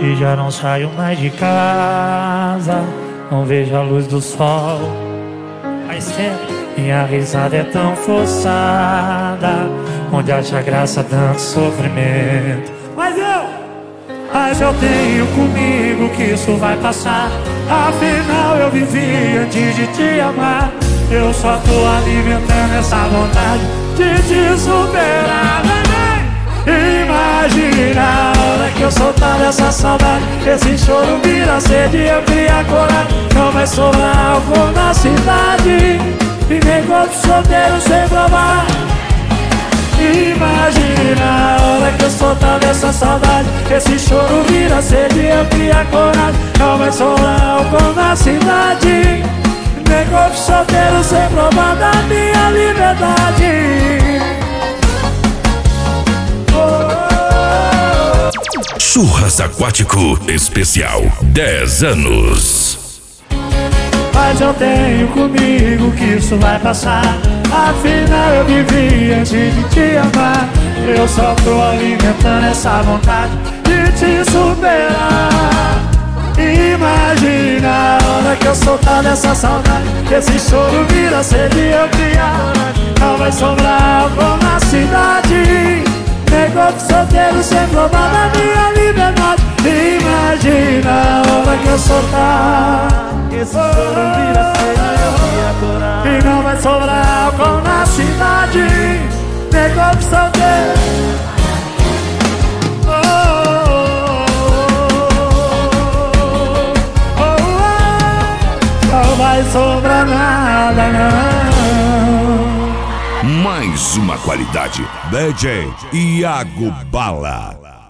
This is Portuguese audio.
e já não saio mais de casa. Não vejo a luz do sol. Faz tempo. Minha risada é tão forçada, onde acha graça tanto sofrimento. Mas eu tenho comigo que isso vai passar. Afinal eu vivi antes de te amar. Eu só tô alimentando essa vontade de te superar. Imagina a hora que eu soltar essa saudade. Esse choro vira sede, eu cria coragem. Não vai sobrar álcool na cidade, e nem corpo solteiro sem provar. Imagina a hora que eu soltar dessa saudade. Esse choro vira sede, eu cria coragem. Não vai sobrar álcool na cidade, nem corpo solteiro sem provar da minha liberdade. Churras Aquático Especial 10 anos. Mas eu tenho comigo que isso vai passar. Afinal eu vivi antes de te amar. Eu só tô alimentando essa vontade de te superar. Imagina a hora que eu soltar dessa saudade. Esse choro vira sede, eu criar. Não vai sobrar álcool na cidade, nem corpo solteiro sem provar da minha liberdade. Imagina a hora que eu soltar. Esse choro vira sede, eu criar coragem. E não vai sobrar álcool na cidade, nem corpo solteiro. Não vai sobrar nada, não. Mais uma qualidade. DJ Iago Bala.